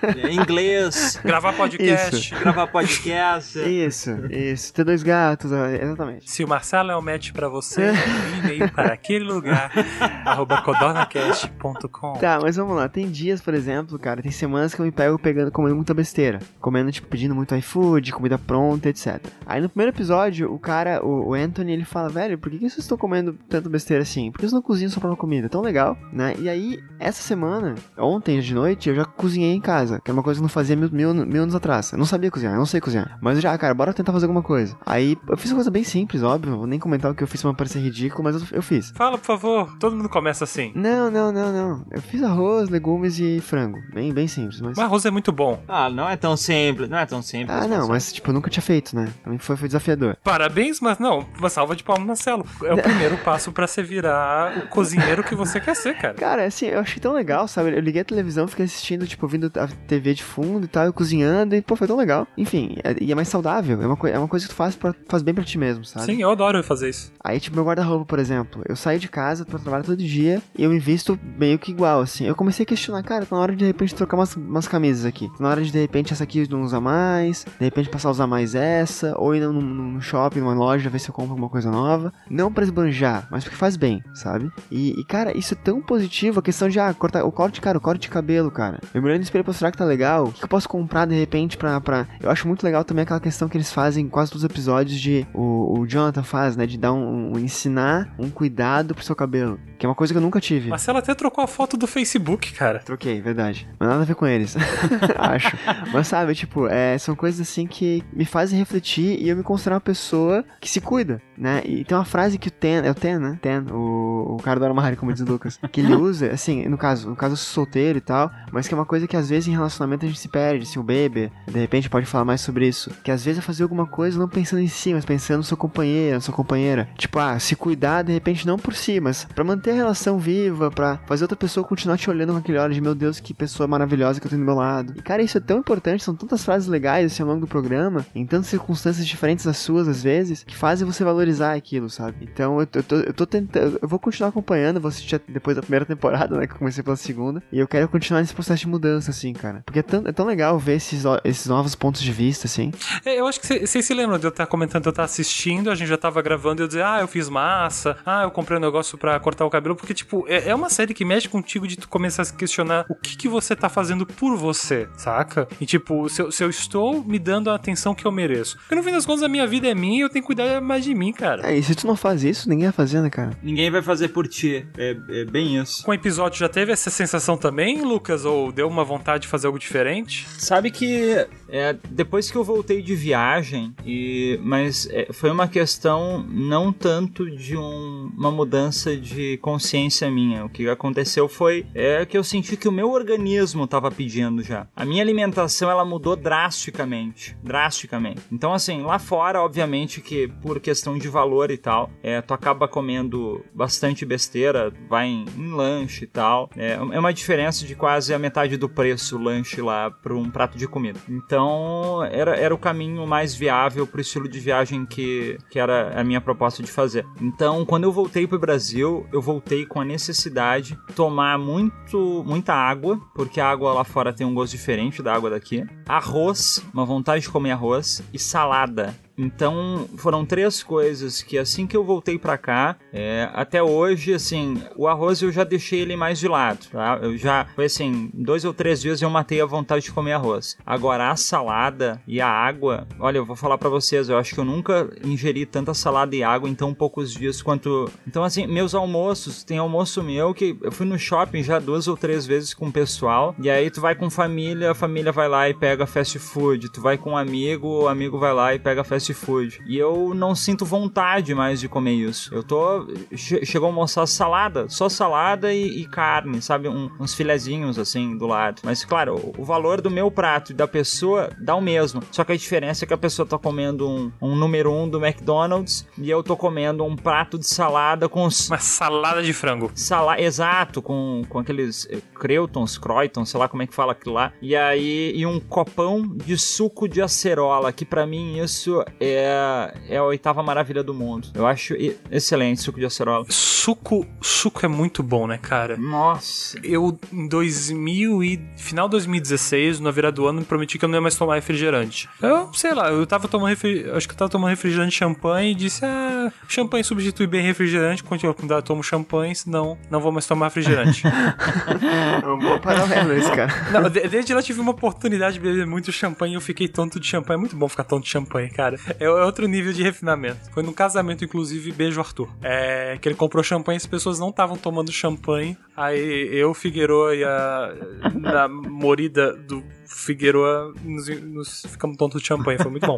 inglês... Gravar podcast. Isso. Gravar podcast. Isso, isso. Ter dois gatos, exatamente. Se o Marcelo é o match pra você, envie e-mail para aquele lugar, arroba codornacast ponto com. Tá, mas vamos lá. Tem dias, por exemplo, cara, tem semanas que eu me pego pegando, comendo muita besteira. Comendo, tipo, pedindo muito iFood, comida pronta, etcétera. Aí no primeiro episódio, o cara, o, o Anthony, ele, fala, velho, por que, que vocês estão comendo tanto besteira assim? Por que vocês não cozinham sua própria comida? É tão legal, né? E aí, essa semana, ontem de noite, eu já cozinhei em casa, que é uma coisa que eu não fazia mil, mil, mil anos atrás. Eu não sabia cozinhar, eu não sei cozinhar. Mas já, cara, bora tentar fazer alguma coisa. Aí, eu fiz uma coisa bem simples, óbvio, vou nem comentar o que eu fiz pra não parecer ridículo, mas eu, eu fiz. Fala, por favor, todo mundo começa assim. Não, não, não, não. Eu fiz arroz, legumes e frango. Bem, bem simples, mas... Mas arroz é muito bom. Ah, não é tão simples, não é tão simples. Ah, não, mas, tipo, eu nunca tinha feito, né? Também foi, foi desafiador. Parabéns, mas não, uma salva de palmas, Marcelo. É o primeiro passo pra você virar o cozinheiro que você quer ser, cara. Cara, assim, eu achei tão legal, sabe? Eu liguei a televisão, fiquei assistindo, tipo, ouvindo a T V de fundo e tal, eu cozinhando, e, pô, foi tão legal. Enfim, é, e é mais saudável, é uma, é uma coisa que tu faz, pra, faz bem pra ti mesmo, sabe? Sim, eu adoro fazer isso. Aí, tipo, meu guarda-roupa, por exemplo, eu saio de casa pra trabalhar todo dia e eu me visto meio que igual, assim. Eu comecei a questionar, cara, tá na hora de, de repente, trocar umas, umas camisas aqui. Tá na hora de, de repente, essa aqui não usar mais, de repente passar a usar mais essa, ou ir no, no shopping, numa loja, ver se eu compro alguma coisa nova. Não pra esbanjar, mas porque faz bem, sabe? E, e, cara, isso é tão positivo, a questão de, ah, cortar, o corte, cara, o corte de cabelo, cara. Eu me olhando no espelho pra mostrar que tá legal, o que eu posso comprar, de repente, pra, pra... Eu acho muito legal também aquela questão que eles fazem em quase todos os episódios de... O, o Jonathan faz, né, de dar um, um... ensinar um cuidado pro seu cabelo, que é uma coisa que eu nunca tive. Marcelo até trocou a foto do Facebook, cara. Troquei, verdade. Mas nada a ver com eles. Acho. Mas sabe, tipo, é, são coisas assim que me fazem refletir e eu me considerar uma pessoa que se cuida, né? E tem uma frase que o Ten, é o Ten, né? Ten, o, o cara do Aramahari, como diz o Lucas, que ele usa, assim, no caso, no caso eu sou solteiro e tal, mas que é uma coisa que às vezes em relacionamento a gente se perde, assim, o Bebe, de repente pode falar mais sobre isso, que às vezes é fazer alguma coisa não pensando em si, mas pensando no seu companheiro, na sua companheira. Tipo, ah, se cuidar, de repente, não por si, mas pra manter a relação viva, pra fazer outra pessoa continuar te olhando com aquele olho de, meu Deus, que pessoa maravilhosa que eu tenho do meu lado. E, cara, isso é tão importante, são tantas frases legais, assim, ao longo do programa, em tantas circunstâncias diferentes das suas, às vezes, que fazem você valorizar aquilo, sabe? Então, eu, eu, tô, eu tô tentando, eu vou continuar acompanhando, vou assistir depois da primeira temporada, né, que eu comecei pela segunda, e eu quero continuar nesse processo de mudança, assim, cara. Porque é tão, é tão legal ver esses, esses novos pontos de vista, assim. É, eu acho que vocês se lembram de eu estar comentando, eu estar assistindo, a gente já tava gravando e eu dizer, ah, eu fiz massa, ah, eu comprei um negócio pra cortar o cabelo, porque, tipo, é, é uma série que mexe contigo de tu começar a se questionar o que que você tá fazendo por você, saca? E, tipo, se eu, se eu estou me dando a atenção que eu mereço. Porque, no fim das contas, a minha vida é minha e eu tenho que cuidar mais de mim, cara. É, e se tu não faz isso, ninguém vai fazer, né, cara? Ninguém vai fazer por ti, é, é bem isso. Com o episódio já teve essa sensação também, Lucas? Ou deu uma vontade de fazer algo diferente? Sabe que é, depois que eu voltei de viagem, e, mas é, foi uma questão não tanto de um, uma mudança de consciência minha. O que aconteceu foi é, que eu senti que o meu organismo estava pedindo já. A minha alimentação, ela mudou drasticamente. Drasticamente. Então, assim, lá fora, obviamente que por questão de valor e tal, é, tu acaba comendo bastante besteira, vai em, em lanche e tal. É, é uma diferença de quase a metade do preço o lanche lá para um prato de comida. Então, era, era o caminho mais viável pro estilo de viagem que, que era a minha proposta de fazer. Então, quando eu voltei pro Brasil, eu voltei com a necessidade de tomar muito, muita água, porque a água lá fora tem um gosto diferente da água daqui. Arroz, uma vontade de comer arroz, e salada. Então, foram três coisas que assim que eu voltei pra cá, é, até hoje, assim, o arroz eu já deixei ele mais de lado, tá? Eu já, foi assim, dois ou três dias eu matei a vontade de comer arroz. Agora, a salada e a água, olha, eu vou falar pra vocês, eu acho que eu nunca ingeri tanta salada e água em tão poucos dias quanto... Então, assim, meus almoços, tem almoço meu que eu fui no shopping já duas ou três vezes com o pessoal, e aí tu vai com família, a família vai lá e pega fast food, tu vai com um amigo, o amigo vai lá e pega fast food. E eu não sinto vontade mais de comer isso. Eu tô... Che- chegou a almoçar salada, só salada e, e carne, sabe? Um, uns filezinhos, assim, do lado. Mas, claro, o, o valor do meu prato e da pessoa dá o mesmo. Só que a diferença é que a pessoa tá comendo um, um número um do McDonald's e eu tô comendo um prato de salada com... Uma salada de frango. Sala... Exato, com, com aqueles eh, Creutons, Croitons, sei lá como é que fala aquilo lá. E aí, e um copão de suco de acerola, que pra mim isso é, é a oitava maravilha do mundo. Eu acho excelente suco de acerola. Suco, suco é muito bom, né, cara? Nossa. Eu, em dois mil e... Final de dois mil e dezesseis, na virada do ano, me prometi que eu não ia mais tomar refrigerante. Eu, sei lá, eu tava tomando refrigerante... Acho que eu tava tomando refrigerante de champanhe e disse, ah, champanhe substitui bem refrigerante, continuo a tomo champanhe, senão não vou mais tomar refrigerante. É um bom paralelo esse, cara. Não, desde lá eu tive uma oportunidade de beber muito champanhe e eu fiquei tonto de champanhe. É muito bom ficar tonto de champanhe, cara. É outro nível de refinamento. Foi num casamento, inclusive, beijo Arthur. É, que ele comprou champanhe e as pessoas não estavam tomando champanhe. Aí eu, Figueroa e a na morida do Figueroa nos, nos ficamos tontos de champanhe. Foi muito bom.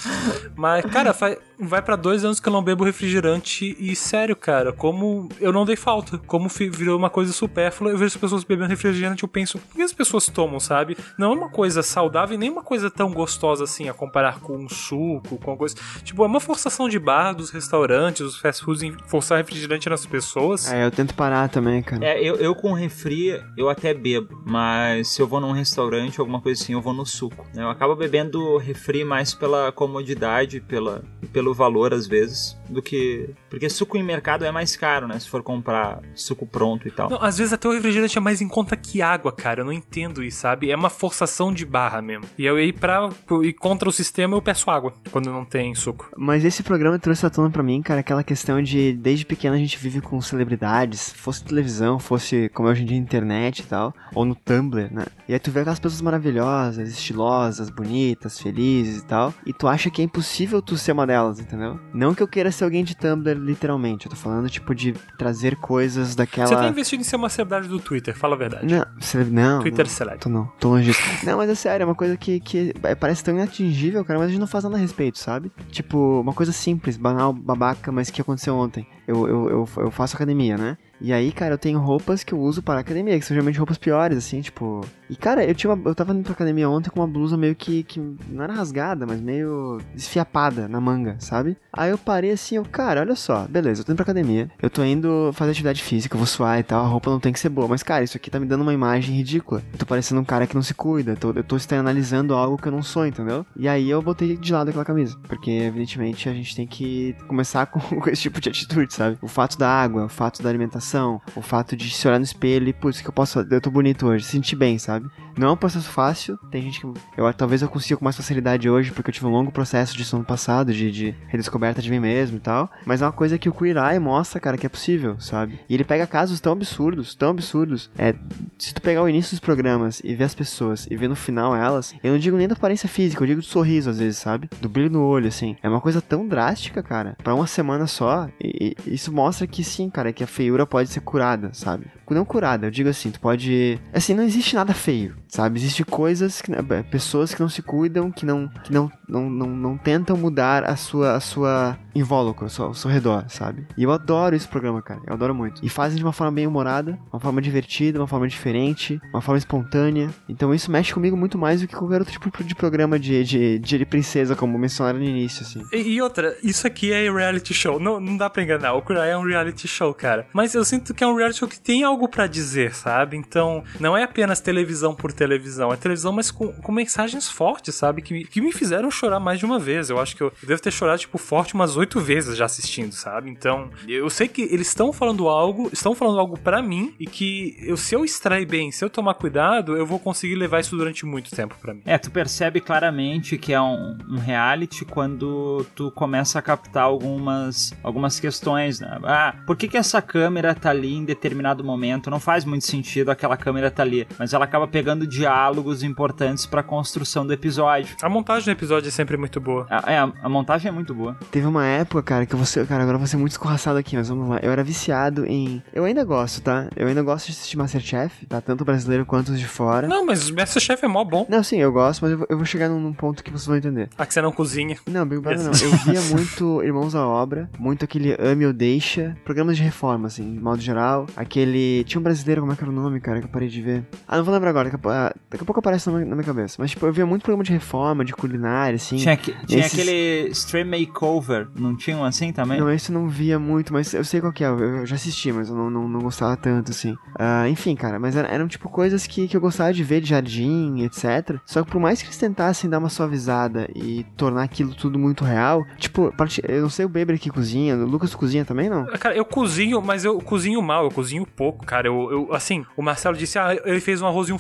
Mas, cara, faz, vai pra dois anos que eu não bebo refrigerante e, sério, cara, como eu não dei falta. Como virou uma coisa supérflua, eu vejo as pessoas bebendo refrigerante, eu penso, por que as pessoas tomam, sabe? Não é uma coisa saudável e nem uma coisa tão gostosa assim, a comparar com um suco, com uma coisa... Tipo, é uma forçação de barra dos restaurantes, dos fast foods em forçar refrigerante nas pessoas. É, eu tento parar também, cara. É, eu, eu com refri, eu até bebo, mas se eu vou num restaurante ou alguma coisa assim, eu vou no suco. Eu acabo bebendo refri mais pela comodidade, pela, pelo valor, às vezes, do que... Porque suco em mercado é mais caro, né? Se for comprar suco pronto e tal. Não, às vezes até o refrigerante é mais em conta que água, cara. Eu não entendo isso, sabe? É uma forçação de barra mesmo. E eu ir pra... ir contra o sistema, eu peço água quando não tem suco. Mas esse programa trouxe à tona pra mim, cara, aquela questão de... Desde pequeno a gente vive com celebridades. Fosse televisão, fosse como é hoje em dia internet e tal. Ou no Tumblr, né? E aí tu vê aquelas pessoas maravilhosas, estilosas, bonitas, felizes e tal. E tu acha que é impossível tu ser uma delas, entendeu? Não que eu queira ser alguém de Tumblr, literalmente. Eu tô falando, tipo, de trazer coisas daquela... Você tá investindo em ser uma celebridade do Twitter, fala a verdade. Não, cele... não. Twitter não, Select. Tô não, tô longe disso. Não, mas é sério, é uma coisa que, que parece tão inatingível, cara, mas a gente não faz nada a respeito, sabe? Tipo, uma coisa simples, banal, babaca, mas que aconteceu ontem. Eu, eu, eu, eu faço academia, né? E aí, cara, eu tenho roupas que eu uso para academia, que são geralmente roupas piores, assim, tipo... E, cara, eu tinha uma, eu tava indo pra academia ontem com uma blusa meio que, que não era rasgada, mas meio desfiapada na manga, sabe? Aí eu parei assim, eu, cara, olha só, beleza, eu tô indo pra academia, eu tô indo fazer atividade física, eu vou suar e tal, a roupa não tem que ser boa, mas, cara, isso aqui tá me dando uma imagem ridícula. Eu tô parecendo um cara que não se cuida, eu tô, eu tô externalizando algo que eu não sou, entendeu? E aí eu botei de lado aquela camisa, porque, evidentemente, a gente tem que começar com, com esse tipo de atitude, sabe? O fato da água, o fato da alimentação, o fato de se olhar no espelho e, putz, que eu posso, eu tô bonito hoje, se sentir bem, sabe? Não é um processo fácil, tem gente que, eu talvez eu consiga com mais facilidade hoje, porque eu tive um longo processo disso ano passado, de, de redescoberta de mim mesmo e tal, mas é uma coisa que o Queer Eye mostra, cara, que é possível, sabe? E ele pega casos tão absurdos, tão absurdos, é, se tu pegar o início dos programas e ver as pessoas, e ver no final elas, eu não digo nem da aparência física, eu digo do sorriso às vezes, sabe? Do brilho no olho, assim, é uma coisa tão drástica, cara, pra uma semana só, e, e isso mostra que sim, cara, que a feiura pode ser curada, sabe? Não curada, eu digo assim, tu pode... Assim, não existe nada feio, sabe? Existem coisas, que, pessoas que não se cuidam, que não, que não, não, não, não tentam mudar a sua, a sua invólucro, o seu, o seu redor, sabe? E eu adoro esse programa, cara, eu adoro muito. E fazem de uma forma bem humorada, uma forma divertida, uma forma diferente, uma forma espontânea. Então isso mexe comigo muito mais do que qualquer outro tipo de programa de, de, de princesa, como mencionaram no início, assim. E, e outra, isso aqui é reality show, não, não dá pra enganar, o Queer Eye é um reality show, cara. Mas eu sinto que é um reality show que tem algo pra dizer, sabe? Então, não é apenas televisão por televisão, é televisão, mas com, com mensagens fortes, sabe? Que, que me fizeram chorar mais de uma vez. Eu acho que eu, eu devo ter chorado, tipo, forte umas oito vezes já assistindo, sabe? Então, eu sei que eles estão falando algo, estão falando algo pra mim, e que eu, se eu extrair bem, se eu tomar cuidado, eu vou conseguir levar isso durante muito tempo pra mim. É, tu percebe claramente que é um, um reality quando tu começa a captar algumas, algumas questões, né? Ah, por que que essa câmera tá ali em determinado momento? Não faz muito sentido aquela câmera tá ali, mas ela acaba pegando diálogos importantes pra construção do episódio. A montagem do episódio é sempre muito boa. A, é, a, a montagem é muito boa. Teve uma época, cara, que eu vou ser, cara, agora eu vou ser muito escorraçado aqui, mas vamos lá. Eu era viciado em... Eu ainda gosto, tá? Eu ainda gosto de assistir MasterChef, tá? Tanto brasileiro quanto os de fora. Não, mas o MasterChef é mó bom. Não, sim, eu gosto, mas eu vou, eu vou chegar num, num ponto que vocês vão entender. Ah, que você não cozinha. Não, Big Brother não. Eu via muito Irmãos à Obra, muito aquele Ame ou Deixa, programas de reforma, assim, de modo geral. Aquele... Tinha um brasileiro, como é que era o nome, cara, que eu parei de ver? Ah, não vou lembrar agora, daqui a, daqui a pouco aparece na minha, na minha cabeça. Mas, tipo, eu via muito programa de reforma, de culinária, assim. Tinha, que, tinha esses... aquele Stream Makeover, não tinha um assim também? Não, esse eu não via muito, mas eu sei qual que é, eu, eu já assisti, mas eu não, não, não gostava tanto, assim. Uh, enfim, cara, mas eram, eram tipo coisas que, que eu gostava de ver de jardim, etcétera. Só que por mais que eles tentassem dar uma suavizada e tornar aquilo tudo muito real, tipo, eu não sei o Beber que cozinha, o Lucas cozinha também, não? Cara, eu cozinho, mas eu cozinho mal, eu cozinho pouco, cara. Eu, eu assim, o Marcelo disse, ah, ele fez um arroz e um frango. Eu,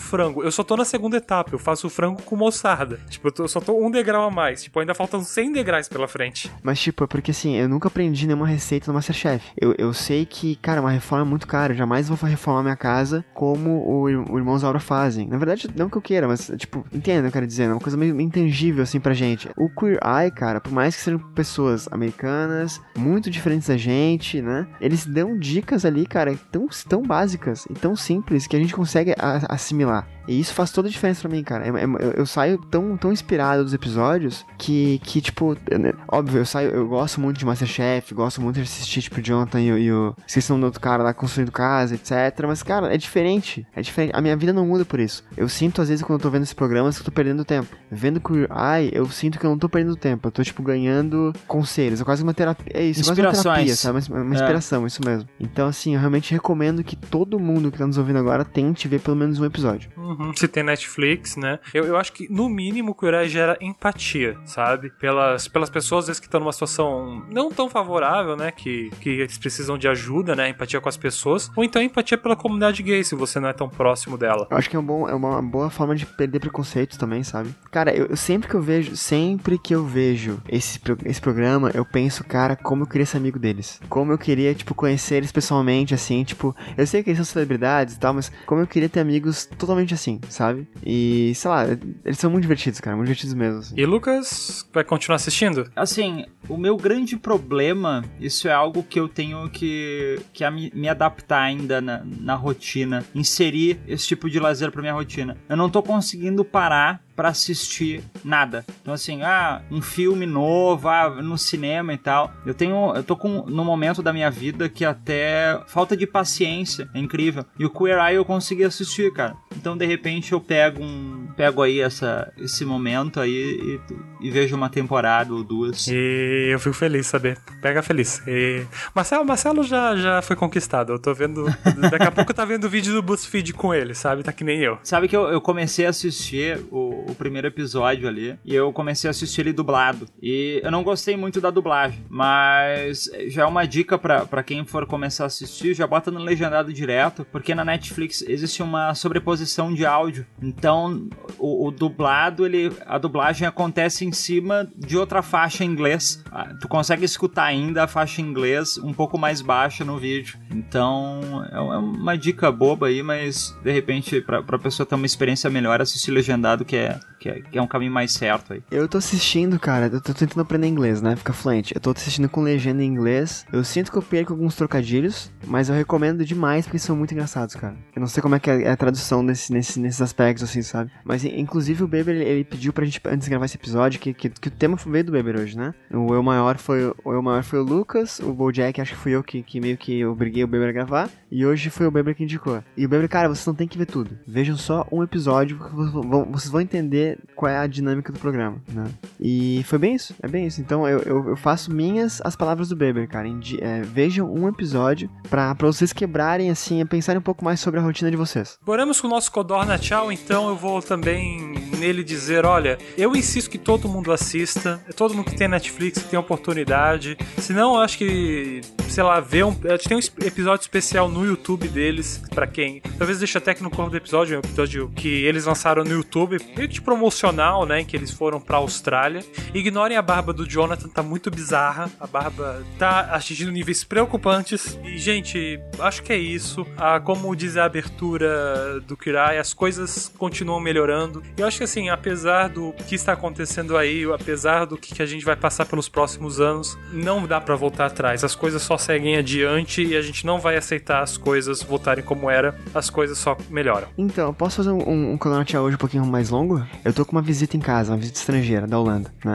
eu só tô na segunda etapa, eu faço o frango com mostarda. Tipo, eu, tô, eu só tô um degrau a mais. Tipo, ainda faltam cem degraus pela frente. Mas, tipo, é porque assim, eu nunca aprendi nenhuma receita no MasterChef. Eu, eu sei que, cara, uma reforma é muito cara. Eu jamais vou reformar minha casa como o, o Irmãos Aura fazem. Na verdade, não que eu queira, mas, tipo, entenda o que eu quero dizer. É uma coisa meio intangível, assim, pra gente. O Queer Eye, cara, por mais que sejam pessoas americanas, muito diferentes da gente, né? Eles dão dicas ali, cara, tão, tão básicas e tão simples que a gente consegue a, assimilar. E isso faz toda a diferença pra mim, cara. Eu, eu, eu saio tão, tão inspirado dos episódios que, que tipo, óbvio, eu saio, eu gosto muito de MasterChef, gosto muito de assistir, tipo, o Jonathan e, e o... esqueci o nome do outro cara lá construindo casa, etcétera. Mas, cara, é diferente. É diferente. A minha vida não muda por isso. Eu sinto, às vezes, quando eu tô vendo esses programas, que eu tô perdendo tempo. Vendo Queer Eye, eu sinto que eu não tô perdendo tempo. Eu tô, tipo, ganhando conselhos. É quase uma terapia. É isso, é quase uma terapia, sabe? Uma, uma inspiração, é. Isso mesmo. Então, assim, eu realmente recomendo que todo mundo que tá nos ouvindo agora tente ver pelo menos um episódio. Uhum. Se tem Netflix, né? Eu, eu acho que, no mínimo, o Queer Eye gera empatia, sabe? Pelas, pelas pessoas, às vezes, que estão numa situação não tão favorável, né? Que, que eles precisam de ajuda, né? Empatia com as pessoas. Ou então empatia pela comunidade gay, se você não é tão próximo dela. Eu acho que é, um bom, é uma boa forma de perder preconceitos também, sabe? Cara, eu, eu sempre que eu vejo, sempre que eu vejo esse, esse programa, eu penso, cara, como eu queria ser amigo deles. Como eu queria, tipo, conhecer eles pessoalmente, assim, tipo... Eu sei que eles são celebridades e tal, mas como eu queria ter amigos totalmente assim, sabe? E, sei lá, eles são muito divertidos, cara, muito divertidos mesmo. Assim. E Lucas, vai continuar assistindo? Assim, o meu grande problema, isso é algo que eu tenho que, que a me, me adaptar ainda na, na rotina, inserir esse tipo de lazer pra minha rotina. Eu não tô conseguindo parar pra assistir nada. Então assim, ah, um filme novo, ah, no cinema e tal. Eu tenho, eu tô com, no momento da minha vida que até falta de paciência é incrível. E o Queer Eye eu consegui assistir, cara. Então de repente eu pego um, pego aí essa, esse momento aí e, e vejo uma temporada ou duas. E eu fico feliz, saber. Pega feliz. E Marcelo, Marcelo já, já foi conquistado. Eu tô vendo, daqui a pouco tá vendo o vídeo do BuzzFeed com ele, sabe? Tá que nem eu. Sabe que eu, eu comecei a assistir o o primeiro episódio ali, e eu comecei a assistir ele dublado, e eu não gostei muito da dublagem, mas já é uma dica pra, pra quem for começar a assistir, já bota no legendado direto, porque na Netflix existe uma sobreposição de áudio, então o, o dublado, ele, a dublagem acontece em cima de outra faixa em inglês, tu consegue escutar ainda a faixa em inglês um pouco mais baixa no vídeo, então é uma dica boba aí, mas de repente pra, pra pessoa ter uma experiência melhor, assistir legendado, que é Que é, que é um caminho mais certo aí. Eu tô assistindo, cara, eu tô tentando aprender inglês, né? Ficar fluente. Eu tô assistindo com legenda em inglês. Eu sinto que eu perco alguns trocadilhos, mas eu recomendo demais porque são muito engraçados, cara. Eu não sei como é que é a tradução nesse, nesse, nesses aspectos, assim, sabe? Mas, inclusive, o Beber, ele, ele pediu pra gente, antes de gravar esse episódio, que, que, que o tema veio do Beber hoje, né? O Eu Maior foi o Eu Maior foi o Lucas, o Bojack acho que fui eu que, que meio que obriguei o Beber a gravar, e hoje foi o Beber que indicou. E o Beber, cara, vocês não tem que ver tudo. Vejam só um episódio, vocês vão entender qual é a dinâmica do programa, né? E foi bem isso, é bem isso. Então eu, eu, eu faço minhas as palavras do Beber, cara. Indi- é, vejam um episódio pra, pra vocês quebrarem, assim, e pensarem um pouco mais sobre a rotina de vocês. Boramos com o nosso Codorna Tchau, então eu vou também nele dizer, olha, eu insisto que todo mundo assista, todo mundo que tem Netflix, que tem oportunidade, senão eu acho que, sei lá, ver um, tem um episódio especial no YouTube deles, pra quem, talvez deixe até que no corpo do episódio, um episódio que eles lançaram no YouTube, meio que promocional, né, em que eles foram pra Austrália. Ignorem a barba do Jonathan, tá muito bizarra, a barba tá atingindo níveis preocupantes, e gente, acho que é isso, ah, como diz a abertura do Kirai, as coisas continuam melhorando, e eu acho que assim, apesar do que está acontecendo aí, apesar do que a gente vai passar pelos próximos anos, não dá pra voltar atrás, as coisas só seguem adiante e a gente não vai aceitar as coisas voltarem como era, as coisas só melhoram. Então, posso fazer um, um, um Codorna Tchau hoje um pouquinho mais longo? Eu tô com uma visita em casa, uma visita estrangeira da Holanda, né?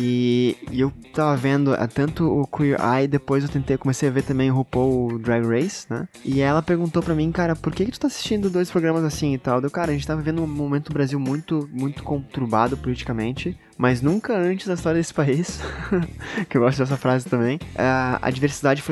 E, e eu tava vendo uh, tanto o Queer Eye, depois eu tentei, comecei a ver também o RuPaul Drag Race, né? E ela perguntou pra mim, cara, por que que tu tá assistindo dois programas assim e tal? Deu, cara, a gente tava vivendo um momento no Brasil muito, muito conturbado politicamente, mas nunca antes da história desse país, que eu gosto dessa frase também, uh, a diversidade foi tão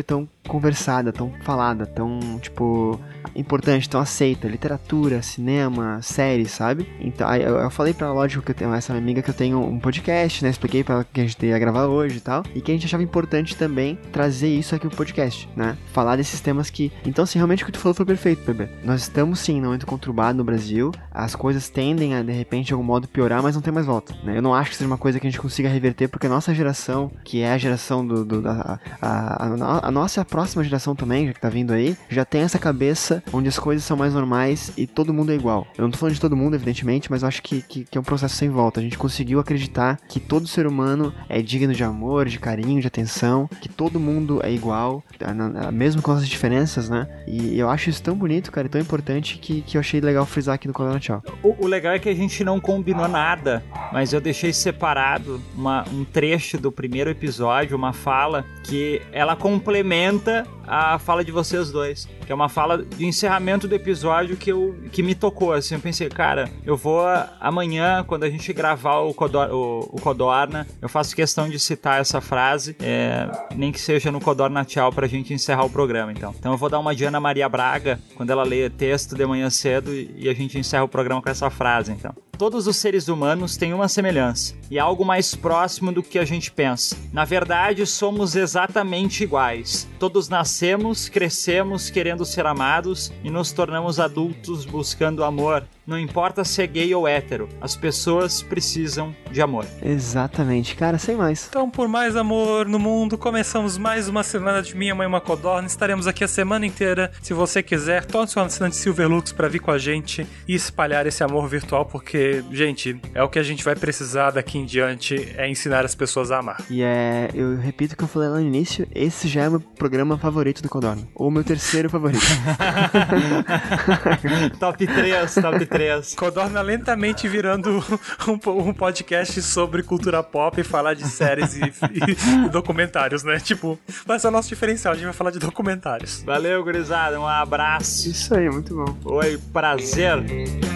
conversada, tão falada, tão, tipo, importante, tão aceita. Literatura, cinema, séries, sabe? Então, aí eu, eu falei pra ela, lógico, que eu tenho essa minha amiga que eu tenho um podcast, né? Expliquei pra ela que a gente ia gravar hoje e tal. E que a gente achava importante também trazer isso aqui pro podcast, né? Falar desses temas que... Então, assim, realmente o que tu falou foi perfeito, bebê. Nós estamos, sim, num momento conturbado no Brasil. As coisas tendem a, de repente, de algum modo piorar, mas não tem mais volta, né? Eu não acho que seja uma coisa que a gente consiga reverter, porque a nossa geração, que é a geração do... do da, a, a, a nossa e a próxima geração também, já que tá vindo aí, já tem essa cabeça onde as coisas são mais normais e todo mundo é igual. Eu não tô falando de todo mundo, evidentemente, mas eu acho que, que, que é um processo sem volta. A gente conseguiu acreditar que todo ser humano é digno de amor, de carinho, de atenção, que todo mundo é igual, mesmo com as diferenças, né? E eu acho isso tão bonito, cara, e tão importante que, que eu achei legal frisar aqui no Coluna Tchau. O, o legal é que a gente não combinou nada, mas eu deixei separado uma, um trecho do primeiro episódio, uma fala que ela complementa a fala de vocês dois, que é uma fala de encerramento do episódio que, eu, que me tocou, assim, eu pensei, cara, eu vou amanhã, quando a gente gravar o, Codor, o, o Codorna, eu faço questão de citar essa frase, é, nem que seja no Codorna Tchau, pra gente encerrar o programa, então. Então eu vou dar uma de Ana Maria Braga, quando ela lê texto de manhã cedo, e a gente encerra o programa com essa frase, então. Todos os seres humanos têm uma semelhança, e algo mais próximo do que a gente pensa. Na verdade, somos exatamente iguais. Todos nascemos, crescemos querendo ser amados e nos tornamos adultos buscando amor. Não importa se é gay ou hétero, as pessoas precisam de amor. Exatamente, cara, sem mais. Então, por mais amor no mundo, começamos mais uma semana de Minha Mãe Uma Codorna. Estaremos aqui a semana inteira. Se você quiser, torne-se um assinante Silverlux pra vir com a gente e espalhar esse amor virtual, porque, gente, é o que a gente vai precisar daqui em diante, é ensinar as pessoas a amar. E é, eu repito o que eu falei lá no início, esse já é o meu programa favorito do Codorna, ou meu terceiro favorito. Top três, top três. Codorna lentamente virando um, um podcast sobre cultura pop e falar de séries e, e, e documentários, né? Tipo, vai ser o nosso diferencial, a gente vai falar de documentários. Valeu, gurizada, um abraço. Isso aí, muito bom. Oi, prazer.